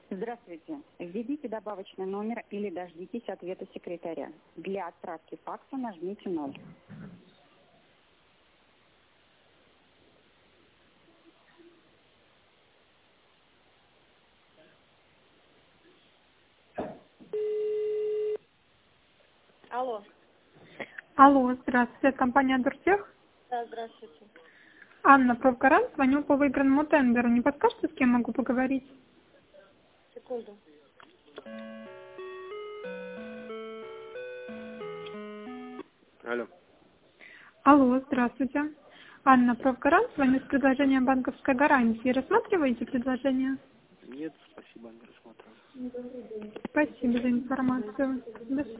Здравствуйте. Введите добавочный номер или дождитесь ответа секретаря. Для отправки факса нажмите 0. Алло. Алло, здравствуйте, это компания Дуртех. Да, здравствуйте. Анна, профгарант, звоню по выигранному тендеру. Не подскажете, с кем могу поговорить? Секунду. Алло. Алло, здравствуйте. Анна, профгарант, звоню с предложением банковской гарантии. Рассматриваете предложение? Нет, спасибо, не рассматриваю. Спасибо за информацию. До свидания.